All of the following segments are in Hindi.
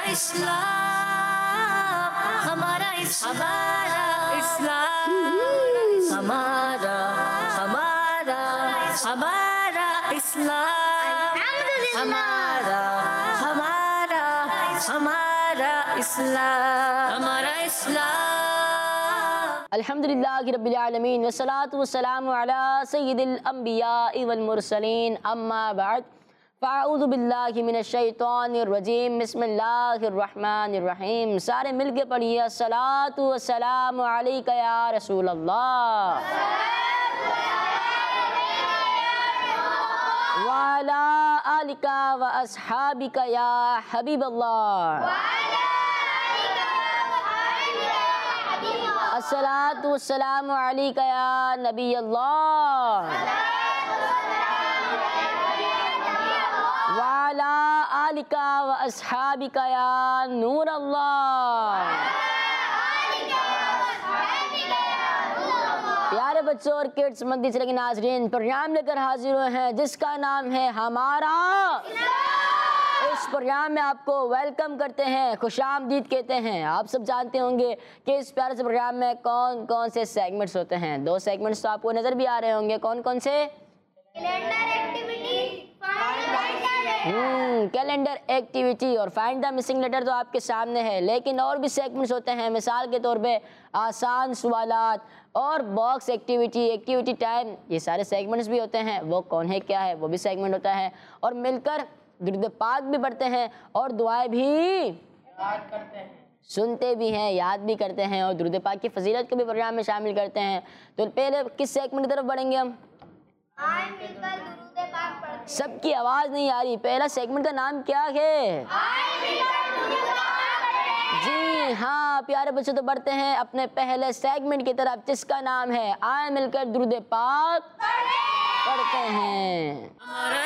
इस्लाम, हमारा इस्लाम, हमारा हमारा हमारा इस्लाम, हमारा हमारा हमारा इस्लाम, हमारा इस्लाम। अल्हम्दुलिल्लाहि रब्बिल आलमीन वस्सलातु वस्सलामु अला सय्यिदिल अंबियाइ वल मुरसलीन अम्मा बाद फ़अऊज़ु बिल्लाहि मिनश शैतानिर रजीम बिस्मिल्लाहिर रहमानिर रहीम। सारे मिलके पढ़िए अस्सलातु वस्सलामु अलैका या रसूल अल्लाह व अला आलिका व अस्हाबिका या हबीब अल्लाह। अस्सलातु वस्सलामु अलैका या नबी अल्लाह व अला आलिका व अस्हाबिका या नूर अल्लाह। प्यारे बच्चों और किड्स मदरसे के नाज़रीन, प्रोग्राम लेकर हाजिर हुए हैं जिसका नाम है हमारा। इस प्रोग्राम में आपको वेलकम करते हैं, खुशामदीद कहते हैं। आप सब जानते होंगे कि इस प्यारे से प्रोग्राम में कौन कौन से सेगमेंट्स होते हैं। दो सेगमेंट्स तो आपको नज़र भी आ रहे होंगे। कौन कौन से? कैलेंडर एक्टिविटी और फाइंड द मिसिंग लेटर तो आपके सामने है, लेकिन और भी सेगमेंट्स होते हैं। मिसाल के तौर पे आसान सवालात और बॉक्स एक्टिविटी, एक्टिविटी टाइम, ये सारे सेगमेंट्स भी होते हैं। वो कौन है क्या है वो भी सेगमेंट होता है। और मिलकर दुरूद पाक भी पढ़ते हैं और दुआएं भी याद करते हैं, सुनते भी हैं, याद भी करते हैं और दुरूद पाक की फजीलत को भी प्रोग्राम में शामिल करते हैं। तो पहले किस सेगमेंट की तरफ बढ़ेंगे हम? सबकी आवाज नहीं आ रही। पहला सेगमेंट का नाम क्या है? जी हाँ प्यारे बच्चों, तो बढ़ते हैं अपने पहले सेगमेंट की तरफ जिसका नाम है आए मिलकर दुरूद पाक पढ़ते हैं। हमारा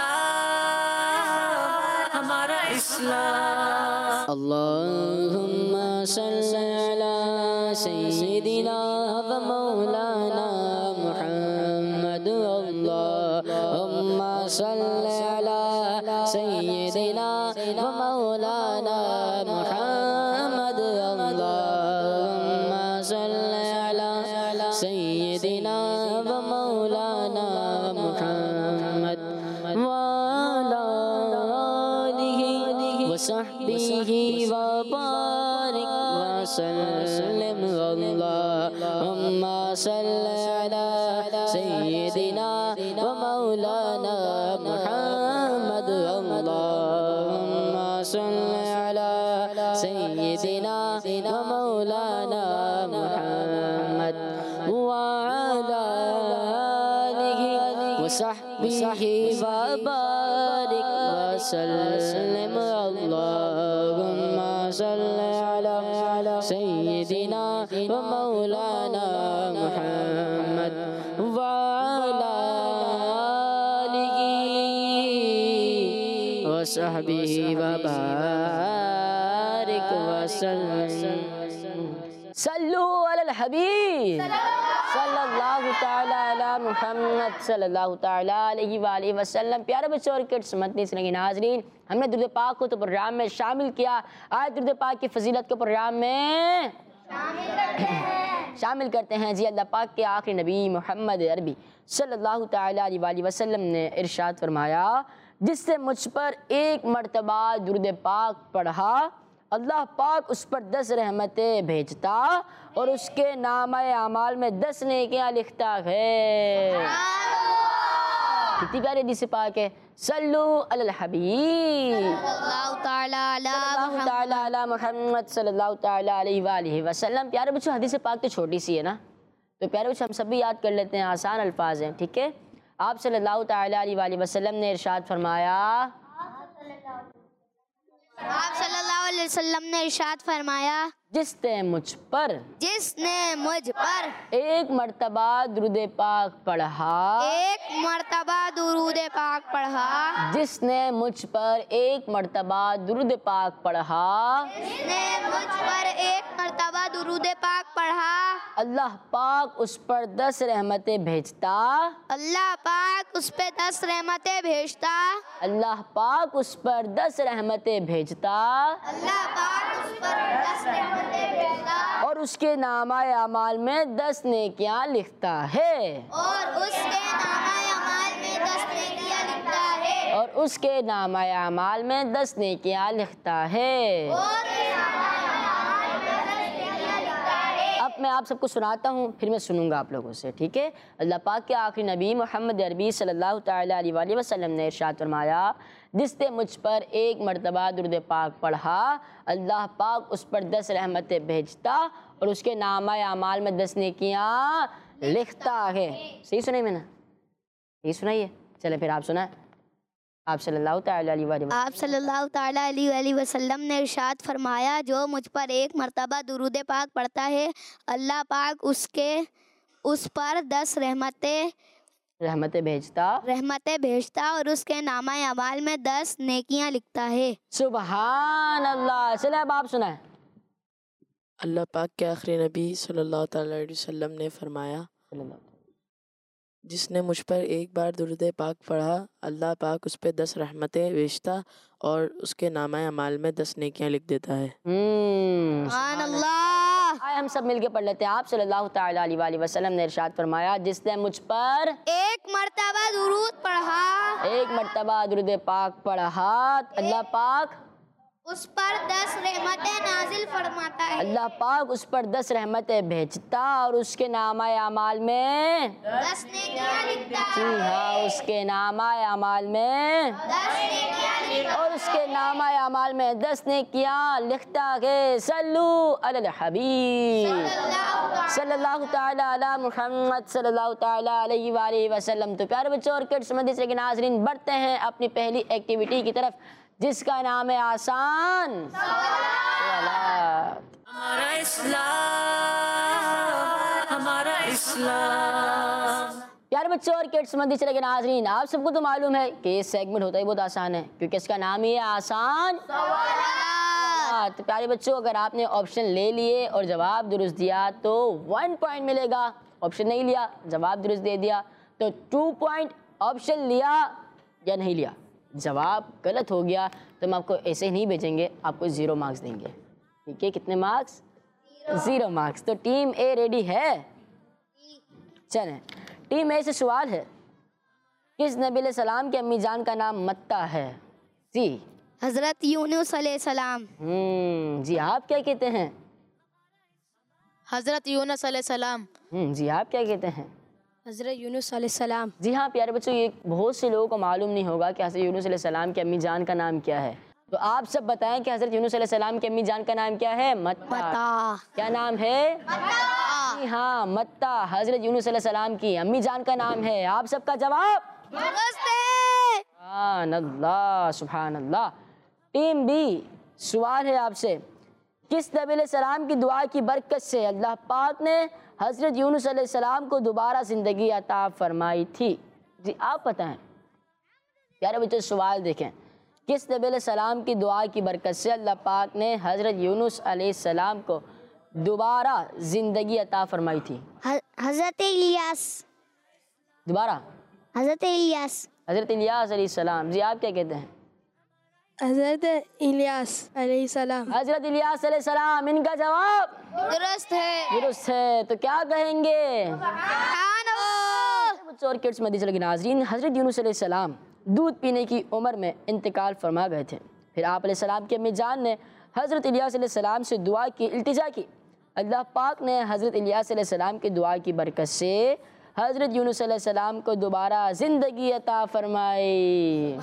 इस्लाम, हमारा इस्लाम। अल्लाहुम्मा सल्ली अला सय्यिदिना व मौलाना मुहम्मद। अल्लाहुम्मा सल्ली अला सय्यिदिना व मौलाना मुहम्मद। अल्लाहुम्मा सल्ली अला सय्यिदिना व मौलाना मुहम्मद व अला आलिहि व सहबिहि व बारिक व सल्लिम। अल्लाहुम्मा सल्ली अला सय्यिदिना व मौलाना मुहम्मद। अल्लाहुम्मा सल्ली अला सय्यिदिना व मौलाना मुहम्मद व अला आलिहि व सहबिहि व बारिक व सल्लिम। अल्लाहुम्मा सल्ली अला सय्यिदिना व मौलाना मुहम्मद व अला आलिहि व सहबिहि व बारिक व सल्लिम। सल्लु अलल हबीब सल्लल्लाहु ताला अला मुहम्मद सल्लल्लाहु ताला अलैहि व आलिहि वसल्लम। प्यारे बच्चों और किड्स मदरसे के नाज़रीन, हमने दुरूद पाक को तो प्रोग्राम में शामिल किया। आज दुरूद पाक की फजीलत को प्रोग्राम में शामिल करते हैं। जी अल्लाह पाक के आखिरी नबी मोहम्मद अरबी सल्लल्लाहु ताला अलैहि वसल्लम ने इरशाद फरमाया, जिससे मुझ पर एक मर्तबा दुरूद पाक पढ़ा अल्लाह पाक उस पर 10 रहमतें भेजता और उसके नामे आमाल में 10 नेकियां लिखता है। कितनी प्यारी हदीस पाक है। सल्लु अलल हबीब सल्लल्लाहु ताला अला मुहम्मद सल्लल्लाहु ताला अलैहि वसल्लम। प्यारे बच्चों हदीस पाक तो छोटी सी है ना, तो प्यारे बच्चों हम सब भी याद कर लेते हैं, आसान अल्फाज हैं, ठीक है। आप सल्लल्लाहु ताला अलैहि वसल्लम ने इरशाद फरमाया, आप सल्लल्लाहु अलैहि वसल्लम ने इरशाद फरमाया, जिसने मुझ पर एक मर्तबा दुरूद पाक पढ़ा, जिसने मुझ पर एक मर्तबा दुरूद पाक पढ़ा, अल्लाह पाक उस पर 10 रहमतें भेजता, अल्लाह पाक उस पर 10 रहमतें भेजता और उसके नामाए अमाल में 10 नेकियां लिखता है, और उसके नामाए अमाल में 10 नेकियां लिखता है। अब मैं आप सबको सुनाता हूँ, फिर मैं सुनूंगा आप लोगों से, ठीक है। अल्लाह पाक के आखिरी नबी मोहम्मद अरबी सल्लल्लाहु तआला अलैहि वसल्लम ने इरशाद फरमाया, जिसने मुझ पर एक मर्तबा दुरूद पाक पढ़ा, अल्लाह पाक उस पर 10 रहमतें भेजता और उसके नामा अमाल में 10 नेकियां लिखता है। सही सुनाई मैंने? यही सुनाइए। चले फिर आप सुनाए। आप सल्लल्लाहु तआला अलैहि वसल्लम ने इरशाद फरमाया, जो मुझ पर एक मर्तबा दुरूद पाक पढ़ता है, अल्लाह पाक उस पर 10 रहमतें भेजता और उसके नामा अमाल में 10 नेकियां लिखता है। सुभान अल्लाह। चले अब आप सुनाए। अल्लाह पाक के आखिरी नबी सल्लल्लाहु अलैहि वसल्लम ने फरमाया, जिसने मुझ पर एक बार दुरूद पाक पढ़ा, अल्लाह पाक उस पर 10 रहमतें भेजता और उसके नामा अमाल में 10 नेकियां लिख देता है। सुभान अल्लाह। आए हम सब मिलके पढ़ लेते हैं। आप सल्लल्लाहु तआला अलैहि वसल्लम ने इरशाद फरमाया, जिसने मुझ पर एक मर्तबा दुरूद पाक पढ़ा, अल्लाह पाक उस पर 10 रहमतें नाजिल फरमाता है, अल्लाह पाक उस पर 10 रहमतें भेजता और उसके नामा अमाल में 10 नेकियां लिखता है। जी हाँ, उसके नामा अमाल में 10 नेकियां लिखता और उसके नामा अमाल में 10 नेकियां लिखता है। सल्लू अलल हबीब सल्लल्लाहु तआला अला मुहम्मद सल्लल्लाहु तआला अलैहि वसल्लम। तो प्यारे बच्चों और किड्स मदरसे के नाज़रीन, बढ़ते हैं अपनी पहली एक्टिविटी की तरफ, जिसका नाम है आसान सवालात। हमारा इस्लाम। प्यारे बच्चों और किड्स मदरसे के नाज़रीन, आप सबको तो मालूम है कि ये सेगमेंट होता ही बहुत आसान है, क्योंकि इसका नाम ही है आसान सवालात। तो प्यारे बच्चों, अगर आपने ऑप्शन ले लिए और जवाब दुरुस्त दिया तो 1 पॉइंट मिलेगा, ऑप्शन नहीं लिया जवाब दुरुस्त दे दिया तो 2 पॉइंट, ऑप्शन लिया या नहीं लिया जवाब गलत हो गया तो हम आपको ऐसे ही नहीं भेजेंगे, आपको 0 मार्क्स देंगे, ठीक है। कितने मार्क्स? 0 मार्क्स। तो टीम ए रेडी है? चलें, टीम ए से सवाल है, किस नबी अलैहि सलाम के अम्मी जान का नाम मत्ता है? जी हजरत यूनुस अलैहिस्सलाम। जी आप क्या कहते हैं? हजरत यूनुस अलैहिस्सलाम। जी आप क्या कहते हैं? हजरत यूनुस अलैहिस्सलाम। जी हाँ प्यारे बच्चों, ये बहुत से लोगों को मालूम नहीं होगा कि हजरत यूनुस अलैहिस्सलाम की अम्मी जान का नाम क्या है। तो आप सब बताएं कि हजरत यूनुस अलैहिस्सलाम की अम्मी जान का नाम क्या है? मत्ता। क्या नाम है? मत्ता। जी हाँ, मत्ता हजरत यूनुस अलैहिस्सलाम की अम्मी जान का नाम है। आप सबका जवाब सुभान अल्लाह, सुभान अल्लाह। टीम बी, सवाल है आपसे, किस नबी अलैहिस्सलाम की दुआ की बरकत से अल्लाह पाक ने हजरत यूनुस अलैहिस्सलाम को दोबारा ज़िंदगी अता फरमाई थी? जी आप बताएं। प्यारे बच्चों सवाल देखें, किस नबी अलैहिस्सलाम की दुआ की बरकत से अल्लाह पाक ने हजरत यूनुस अलैहिस्सलाम को दोबारा ज़िंदगी अता फरमाई थी? हजरत इलियास। दोबारा? हजरत इलियास। हजरत इलियास अलैहिस्सलाम। जी आप क्या कहते हैं? हजरत इलियास अलैहिस्सलाम। हजरत इलियास अलैहिस्सलाम। इनका जवाब दुरुस्त है। दुरुस्त है। तो क्या कहेंगे? बच्चों और किड्स मदरसे के नाज़रीन, हजरत यूनुस अलैहिस्सलाम दूध पीने की उम्र में इंतकाल फरमा गए थे। फिर आप अलैहिस्सलाम के अम्मी जान ने हजरत इलियास अलैहिस्सलाम से दुआ की, इल्तिजा की। अल्लाह पाक ने हजरत इलियास अलैहिस्सलाम की दुआ की बरकत से हजरत यूनुस अलैहिस्सलाम को दोबारा ज़िंदगी अता फरमाई।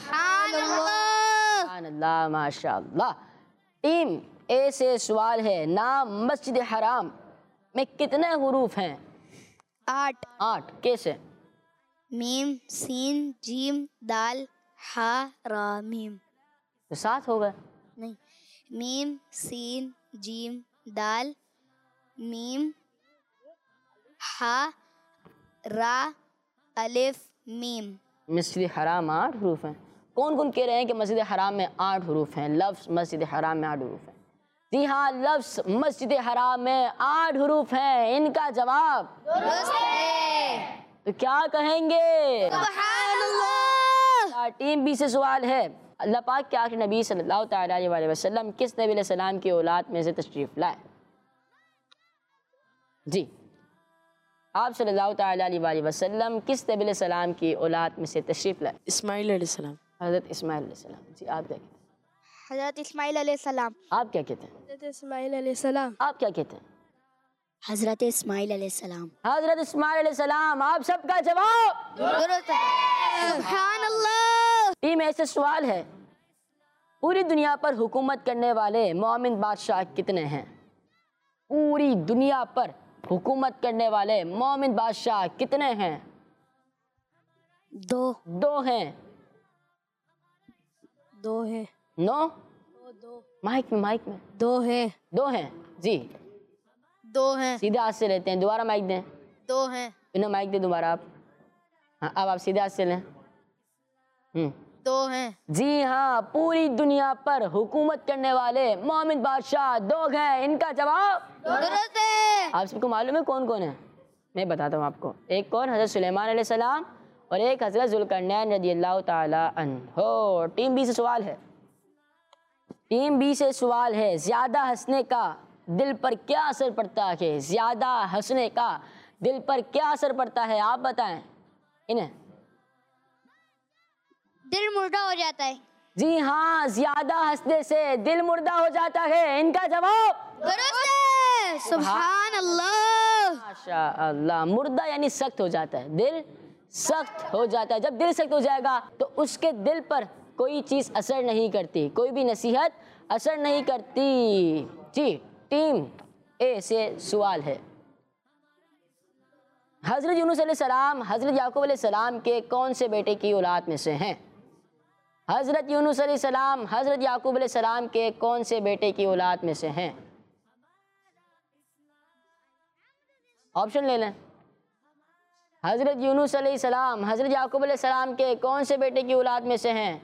अल्लाह माशाअल्लाह। टीम ए से सवाल है, नाम मस्जिद हराम में कितने हुरूफ हैं? 8। 8। कैसे? मीम सीन जीम दाल हा रा मीम। तो 7 हो गए। नहीं, मीम सीन जीम दाल मीम हा रा अलिफ मीम। मस्जिद हराम 8 हरूफ हैं। कौन कौन कह रहे हैं कि मस्जिद हराम में 8 हरूफ हैं? लफ्ज़ मस्जिद हराम में 8 हरूफ हैं। जी हाँ, लफ्ज़ मस्जिद हराम में 8 हरूफ हैं। इनका जवाब दुरुस्त है। तो क्या कहेंगे? सुभानअल्लाह। टीम बी से सवाल है, अल्लाह पाक के आखिरी नबी सल्लल्लाहु तआला अलैहि वसल्लम किस नबी अलैहि सलाम की औलाद में से तशरीफ़ लाए? जी, आप सल्लल्लाहु तआला अलैहि वसल्लम किस नबी अलैहि सलाम की औलाद में से तशरीफ़ लाए? इस्माइल अलैहिस्सलाम। हज़रत इस्माइल अलैहिस्सलाम। जी, आप क्या कहते हैं? हज़रत इस्माइल अलैहिस्सलाम। आप क्या कहते हैं? हज़रत इस्माइल अलैहिस्सलाम। आप क्या कहते हैं? हज़रत इस्माइल अलैहिस्सलाम। हज़रत इस्माइल अलैहिस्सलाम। आप सबका जवाब दुरुस्त है। सुभानअल्लाह। टीम ऐसे सवाल है, पूरी दुनिया पर हुकूमत करने वाले मोमिन बादशाह कितने हैं? पूरी दुनिया पर हुकूमत करने वाले मोमिन बादशाह कितने हैं? 2 2 हैं। 2 है। 9? 2 माइक में 2 है। 2 हैं। जी, 2 हैं। सीधे हाथ से लेते हैं। दोबारा माइक दें। 2 हैं। इन्हें माइक दे दोबारा आप। हाँ, अब आप सीधे हाथ से लें। 2 हैं। जी हाँ, पूरी दुनिया पर हुकूमत करने वाले मोमिन बादशाह 2 हैं। इनका जवाब दुरुस्त है। आप सबको मालूम है कौन कौन है? मैं बताता हूँ आपको। एक कौन? हज़रत सुलेमान अलैहिस्सलाम और एक हज़रत ज़ुल्करनैन रज़ियल्लाहु ताला अन्हो। टीम बी से सवाल है। टीम बी से सवाल है, ज़्यादा हंसने का दिल पर क्या असर पड़ता है? ज़्यादा हंसने का दिल पर क्या असर पड़ता है? आप बताएं इन्हें। दिल मुर्दा हो जाता है। जी हाँ, ज़्यादा हंसने से दिल मुर्दा हो जाता है। इनका जवाब दुरुस्त है। सुभान अल्लाह। माशा अल्लाह। मुर्दा यानी सख्त हो जाता है, दिल सख्त हो जाता है। जब दिल सख्त हो जाएगा तो उसके दिल पर कोई चीज़ असर नहीं करती, कोई भी नसीहत असर नहीं करती। जी, टीम ए से सवाल है, हज़रत यूनुस अलैहिस्सलाम हज़रत याकूब अलैहिस्सलाम के कौन से बेटे की औलाद में से हैं? हज़रत यूनुस अलैहिस्सलाम हज़रत याकूब अलैहिस्सलाम के कौन से बेटे की औलाद में से हैं? ऑप्शन ले लें। हज़रत यूनुस अलैहिस्सलाम हज़रत याकूब अलैहिस्सलाम के कौन से बेटे की औलाद में से हैं?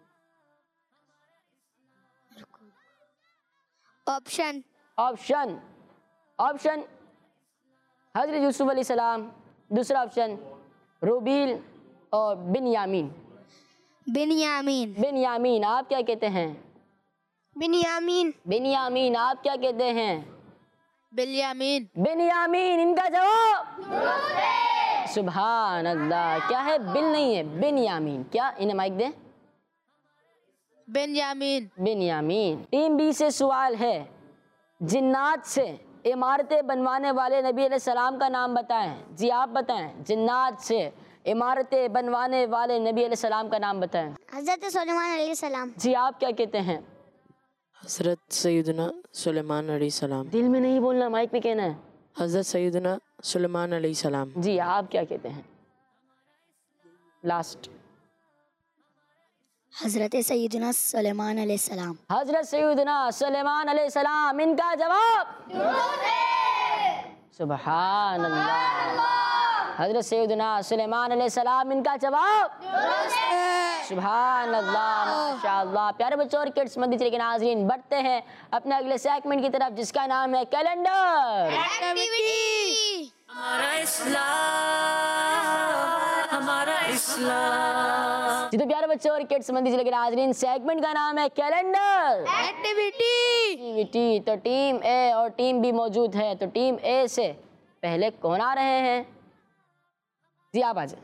ऑप्शन ऑप्शन ऑप्शन हज़रत यूसुफ अलैहिस्सलाम, दूसरा ऑप्शन रूबील और बिन्यामीन। बिन्यामीन। बिन्यामीन। आप क्या कहते हैं? बिन्यामीन। बिन्यामीन। आप क्या कहते हैं? बिन्यामीन। बिन्यामीन। इनका जवाब सुभान अल्लाह। क्या है? बिल नहीं है, बिन्यामीन। क्या? इन्हें माइक दें। बिन्यामीन। बिन्यामीन। टीम बी से सवाल है, जिन्नात से इमारतें बनवाने वाले नबी अलैहिस्सलाम का नाम बताएं। जी, आप बताएं। जिन्नात से इमारतें बनवाने वाले नबी अलैहिस्सलाम का नाम बताएं। हज़रत सुलेमान अलैहिस्सलाम। जी, आप क्या कहते हैं? हज़रत सैयदना सुलेमान अलैहिस्सलाम। दिल में नहीं बोलना, माइक पे कहना है। हज़रत सैयदना सुलेमान अलैहिस्सलाम। जी, आप क्या कहते हैं? लास्ट। हज़रत सैयदना सुलेमान अलैहिस्सलाम। हज़रत सैयदना सुलेमान अलैहिस्सलाम। इनका जवाब सुभान अल्लाह। हज़रत सैयदना सुलेमान अलैहिस्सलाम। इनका जवाब सुभान अल्लाह। माशाअल्लाह। प्यारे बच्चों और किड्स मंदिर के नाज़रीन, बढ़ते हैं अपने अगले सेगमेंट की तरफ, जिसका नाम है कैलेंडर एक्टिविटी। हमारा इस्लाम, हमारा इस्लाम। जी, तो प्यारे बच्चों और किड्स मंदिर के नाज़रीन, सेगमेंट का नाम है कैलेंडर एक्टिविटी। तो टीम ए और टीम बी मौजूद है। तो टीम ए से पहले कौन आ रहे हैं? जी, आप आ जाए।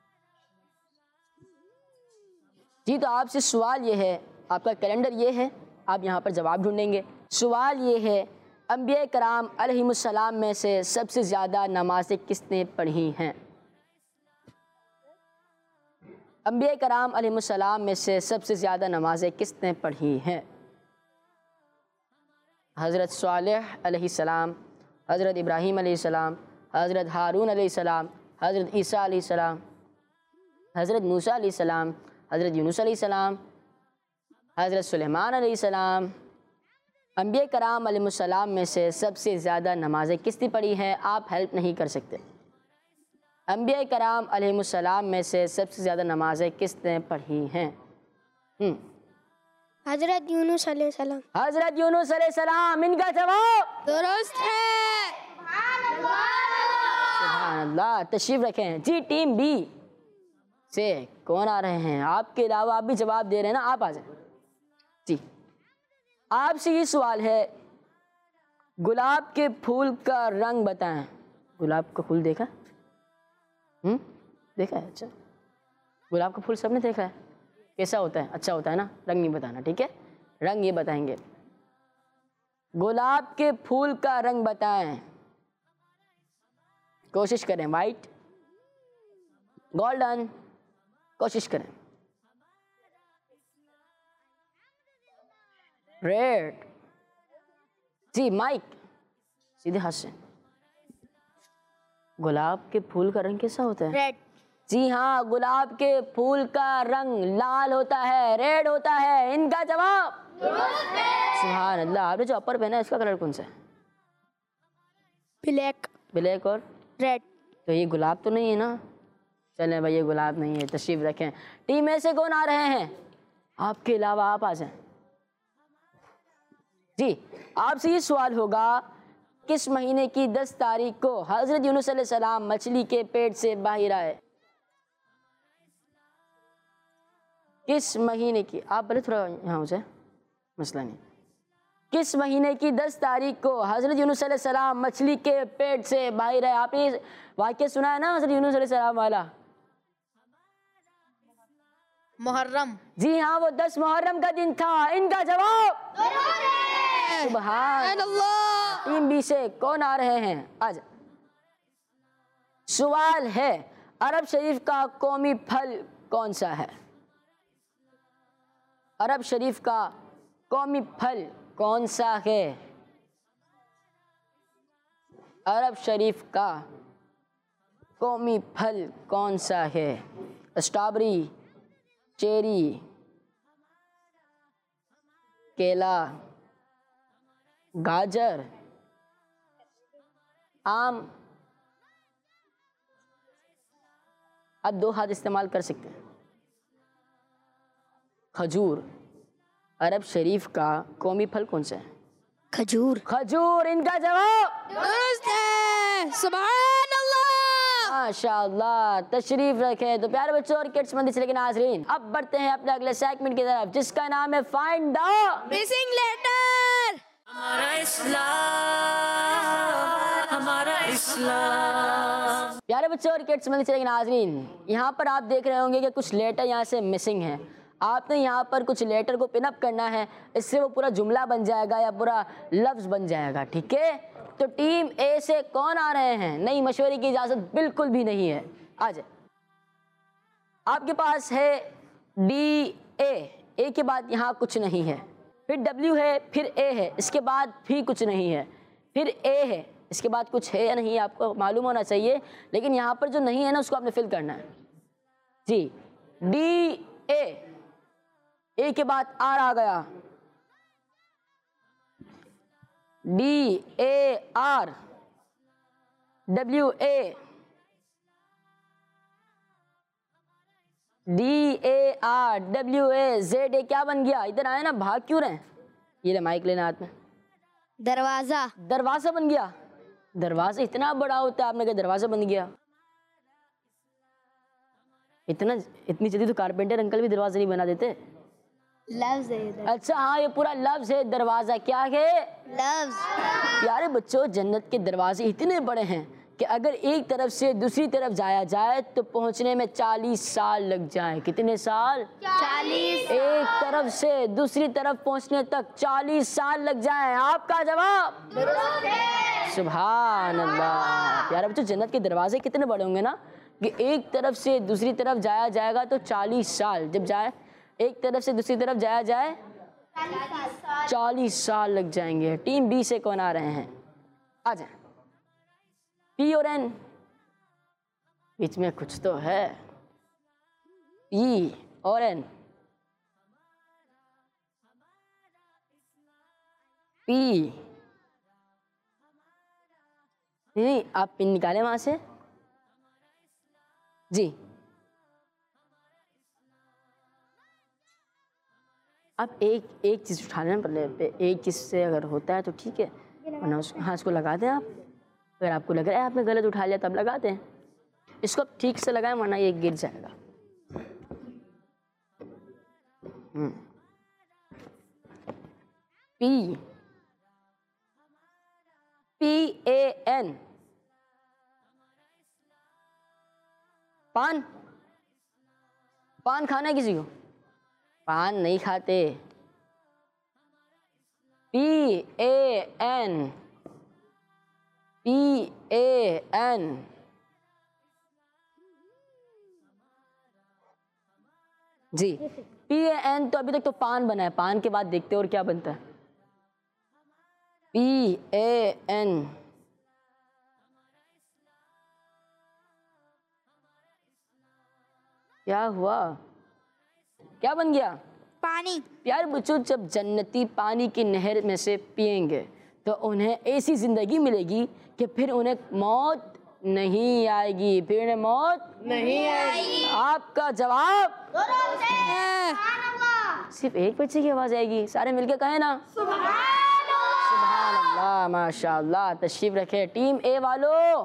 जी, तो आपसे सवाल ये है, आपका कैलेंडर ये है, आप यहाँ पर जवाब ढूंढेंगे। सवाल ये है, अंबिया कराम अलैहिमुस्सलाम में से सबसे ज़्यादा नमाज़ें किसने पढ़ी हैं? अंबिया कराम अलैहिमुस्सलाम में से सबसे ज़्यादा नमाज़ें किसने पढ़ी हैं? हज़रत सालेह अलैहिस्सलाम, हज़रत इब्राहीम अलैहिस्सलाम, हज़रत हारून अलैहिस्सलाम, हज़रत ईसा अलैहिस्सलाम, हज़रत मूसा अलैहिस्सलाम, हज़रत यूनुस अलैहिस्सलाम, हज़रत सुलेमान अलैहिस्सलाम, अंबिया कराम अलैहिस्सलाम में से सबसे ज़्यादा नमाज़ें किसने पढ़ी हैं? आप हेल्प नहीं कर सकते। अंबिया कराम अलैहिस्सलाम में से सबसे ज़्यादा नमाज़ें किसने पढ़ी हैं? हजरत यूनुस अलैहिस्सलाम। हज़रत यूनुस अलैहिस्सलाम। इनका जवाब दुरुस्त है। सुभान अल्लाह। तशरीफ़ रखें जी। टीम बी से कौन आ रहे हैं? आपके अलावा आप भी जवाब दे रहे हैं ना, आप आ जाए जी। आपसे ये सवाल है, गुलाब के फूल का रंग बताएं। गुलाब का फूल देखा? देखा है? अच्छा, गुलाब का फूल सबने देखा है। कैसा होता है? अच्छा होता है ना। रंग नहीं बताना, ठीक है? रंग ये बताएंगे। गुलाब के फूल का रंग बताएं। कोशिश करें। वाइट, गोल्डन, कोशिश करें। रेड जी। माइक सीधे हाथ से। गुलाब के फूल का रंग कैसा होता है? रेड। जी हाँ, गुलाब के फूल का रंग लाल होता है, रेड होता है। इनका जवाब सुभान अल्लाह। आपने जो अपर पहना है इसका कलर कौन सा है? ब्लैक। ब्लैक और रेड। तो ये गुलाब तो नहीं है ना? चलें भाई, ये गुलाब नहीं है। तशरीफ रखें। टीम में से कौन आ रहे हैं? आपके अलावा आप आ जाएं जी। आपसे ये सवाल होगा, किस महीने की 10 तारीख को हज़रत यूनुस अलैहिस्सलाम मछली के पेट से बाहर आए? किस महीने की? आप बोले थोड़ा यहाँ हो जाए, मसला नहीं। किस महीने की 10 तारीख को हज़रत यूनुस अलैहिस्सलाम मछली के पेट से बाहर आए? आपने वाक़या सुना है ना हज़रत यूनुस अलैहिस्सलाम वाला? मुहर्रम। जी हाँ, वो 10 मुहर्रम का दिन था। इनका जवाब सुभान अल्लाह। टीम बी से कौन आ रहे हैं? आज सवाल है, अरब शरीफ का कौमी फल कौन सा है? अरब शरीफ का कौमी फल कौन सा है? अरब शरीफ का कौमी फल कौन सा है? स्ट्रॉबेरी, चेरी, केला, गाजर, आम। आप 2 हाथ इस्तेमाल कर सकते हैं। खजूर। अरब शरीफ का कौमी फल कौन सा है? खजूर। खजूर। इनका जवाब दुरुस्त है। सुभान अल्लाह। माशाअल्लाह। तशरीफ रखे। तो प्यारे बच्चों और किड्स मंदिर से लेकिन नाज़रीन, अब बढ़ते हैं अपने अगले सेगमेंट की तरफ, जिसका नाम है फाइंड द मिसिंग लेटर। हमारा इस्लाम, हमारा इस्लाम। प्यारे बच्चों और किड्स मंदिर से लेकिन नाज़रीन, यहाँ पर आप देख रहे होंगे कि कुछ लेटर यहाँ से मिसिंग हैं। आपने यहाँ पर कुछ लेटर को पिनअप करना है, इससे वो पूरा जुमला बन जाएगा या पूरा लफ्ज़ बन जाएगा, ठीक है? तो टीम ए से कौन आ रहे हैं? नहीं, मशवरे की इजाज़त बिल्कुल भी नहीं है। आ जाए। आपके पास है डी ए के बाद यहाँ कुछ नहीं है, फिर डब्ल्यू है, फिर ए है, इसके बाद भी कुछ नहीं है, फिर ए है, इसके बाद कुछ है या नहीं आपको मालूम होना चाहिए, लेकिन यहाँ पर जो नहीं है ना उसको आपने फिल करना है जी। डी ए के बाद आर आ गया, D A R, W A, D A R, W A, Z A. क्या बन गया? इधर आए ना, भाग क्यों रहे? ये ले माइक लेना हाथ में। दरवाजा। दरवाजा बन गया। दरवाजा इतना बड़ा होता है, आपने कहा दरवाजा बन गया। इतनी जल्दी तो कारपेंटर अंकल भी दरवाजा नहीं बना देते। लफ्ज है। अच्छा हाँ, ये पूरा लफ्ज है दरवाजा। क्या है? लफ्ज। प्यारे बच्चों, जन्नत के दरवाजे इतने बड़े हैं कि अगर एक तरफ से दूसरी तरफ जाया जाए तो पहुंचने में 40 साल लग जाए। कितने साल? 40। एक तरफ से दूसरी तरफ पहुंचने तक 40 साल लग जाए। आपका जवाब सुभान अल्लाह। प्यारे बच्चों, जन्नत के दरवाजे कितने बड़े होंगे ना कि एक तरफ से दूसरी तरफ जाया जाएगा तो 40 साल, जब जाए एक तरफ से दूसरी तरफ जाया जाए 40 साल लग जाएंगे। टीम बी से कौन आ रहे हैं? आ जाए। पी और एन, बीच में कुछ तो है। पी और एन, पी, नहीं आप पिन निकालें वहां से जी। आप एक चीज़ उठा लेना पहले पे, एक चीज़ से अगर होता है तो ठीक है, वरना हाँ इसको लगा दें आप। अगर आपको लग रहा है आपने गलत उठा लिया तब लगा दें, इसको आप ठीक से लगाएं वरना ये गिर जाएगा। पी, PAN, पान। पान खाना है किसी को? पान नहीं खाते। PAN, PAN, जी। PAN तो अभी तक तो पान बना है, पान के बाद देखते हैं और क्या बनता है। PAN, क्या हुआ, क्या बन गया? पानी। प्यारे बच्चों, जब जन्नती पानी की नहर में से पिएंगे तो उन्हें ऐसी जिंदगी मिलेगी कि फिर उन्हें मौत नहीं आएगी, फिर उन्हें मौत नहीं आएगी। आपका जवाब सिर्फ एक बच्चे की आवाज आएगी, सारे मिलके कहें ना सुभान अल्लाह, माशाअल्लाह। तशरीफ रखे टीम ए वालों,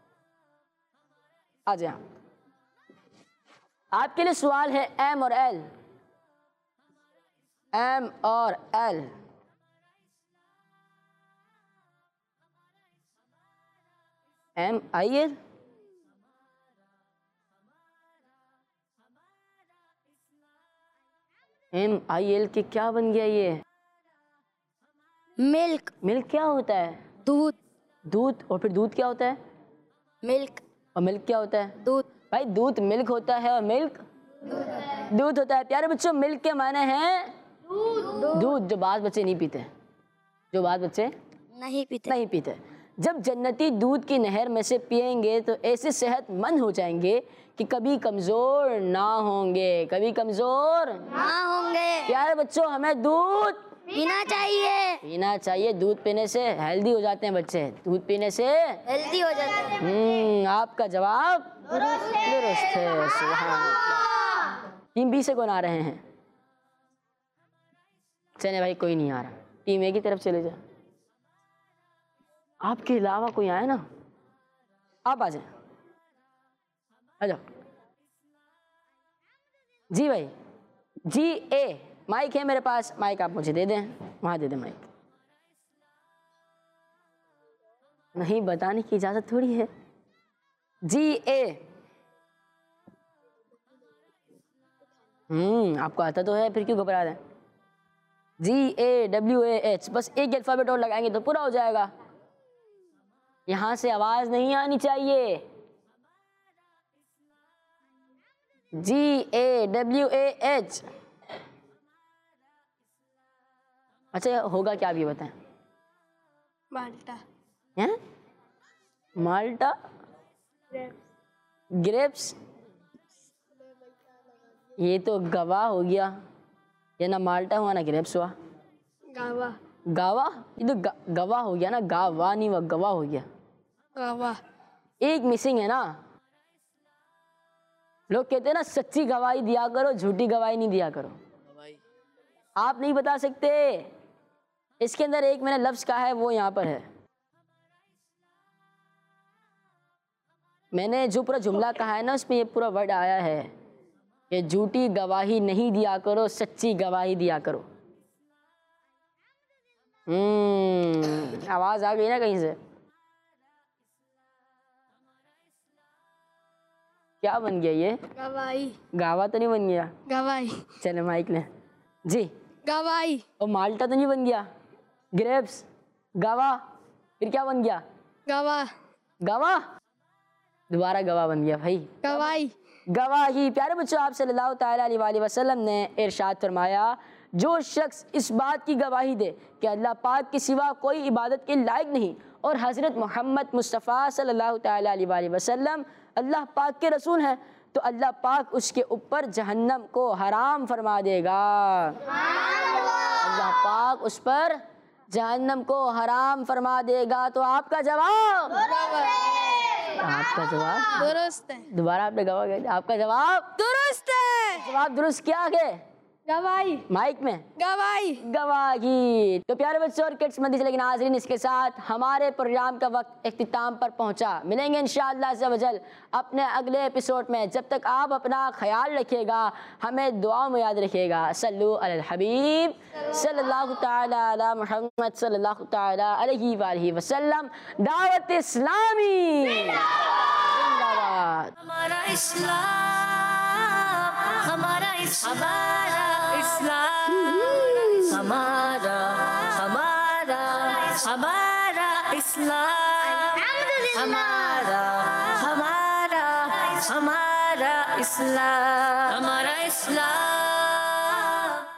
आ जाओ। आपके लिए सवाल है M और L, M और L। MIL, MIL के क्या बन गया ये? मिल्क। मिल्क क्या होता है? दूध। दूध, और फिर दूध क्या होता है? मिल्क। और मिल्क क्या होता है? दूध। भाई दूध मिल्क होता है और मिल्क दूध होता है। प्यारे बच्चों, मिल्क के माने हैं दूध, जो बात बच्चे नहीं पीते, जो बात बच्चे नहीं पीते। जब जन्नती दूध की नहर में से पिएंगे तो ऐसे सेहतमंद हो जाएंगे कि कभी कमजोर ना होंगे, कभी कमजोर ना होंगे। प्यारे बच्चों, हमें दूध पीना चाहिए। दूध पीने से हेल्दी हो जाते हैं बच्चे, दूध पीने से हेल्दी हो जाते हैं। आपका जवाब दुरुस्त है। सुभान अल्लाह। टीम बी से कौन आ रहे हैं? चले भाई, कोई नहीं आ रहा, टीम ए की तरफ चले जाए। आपके अलावा कोई आए ना, आप आ जाए, आ जाओ जी भाई। GA माइक है मेरे पास, माइक आप मुझे दे दें, वहां दे दें माइक। नहीं, बताने की इजाजत थोड़ी है। GA, आपको आता तो है, फिर क्यों घबरा रहे हैं? GAWAH, बस एक अल्फाबेट और लगाएंगे तो पूरा हो जाएगा। यहां से आवाज नहीं आनी चाहिए। GAWAH। अच्छा, होगा क्या आप ये बताएं? माल्टा। हैं? माल्टा, ग्रेप्स, ये तो गवा हो गया, ये ना माल्टा हुआ ना ग्रेप्स हुआ। गावा। गावा, ये तो गवा हो गया ना, गावा नहीं हुआ, गवा हो गया। गावा। एक मिसिंग है ना। लोग कहते हैं ना, सच्ची गवाही दिया करो, झूठी गवाही नहीं दिया करो। आप नहीं बता सकते, इसके अंदर एक मैंने लफ्ज कहा है, वो यहाँ पर है। मैंने जो पूरा जुमला कहा है ना, उसमें ये पूरा वर्ड आया है कि झूठी गवाही नहीं दिया करो, सच्ची गवाही दिया करो। आवाज आ गई ना कहीं से? क्या बन गया ये? गवाई। गावा तो नहीं बन गया? गवाई। चले माइक ले जी। गवाई। और माल्टा तो नहीं बन गया? ग्रेप्स, गावा, फिर क्या बन गया? गवा। गवा, दोबारा गवा बन गया भाई। गवाई। गवाही। प्यारे बच्चों, आप सल्लल्लाहु ताला अलैहि वसल्लम ने इरशाद फरमाया, जो शख्स इस बात की गवाही दे कि अल्लाह पाक के सिवा कोई इबादत के लायक नहीं और हज़रत मोहम्मद मुस्तफ़ा सल्लल्लाहु ताला अलैहि वसल्लम अल्लाह पाक के रसूल हैं, तो अल्लाह पाक उसके ऊपर जहन्नम को हराम फरमा देगा। अल्लाह पाक उस पर जहन्नम को हराम फरमा देगा। तो आपका जवाब? आपका जवाब दुरुस्त है। दोबारा आपने गवाह कह दिया। आपका जवाब दुरुस्त है। जवाब दुरुस्त क्या है? गवाही। माइक में गवाही। गवाही। तो प्यारे बच्चों और किड्स मंदी से लेकिन नाज़रीन, इसके साथ हमारे प्रोग्राम का वक्त इख्तिताम पर पहुंचा। मिलेंगे इंशाअल्लाह अज़्ज़ा वजल अपने अगले एपिसोड में। जब तक आप अपना ख्याल रखिएगा, हमें दुआ में याद रखिएगा। सल्लु अलल हबीब सल्लल्लाहु तआला अला मुहम्मद सल्लल्लाहु तआला अलैहि वालैहि वसल्लम। दावत इस्लामी जिंदाबाद। हमारा इस्लाम, हमारा इस्लाम, हमारा हमारा हमारा इस्लाम, हमारा हमारा हमारा इस्लाम, हमारा इस्लाम।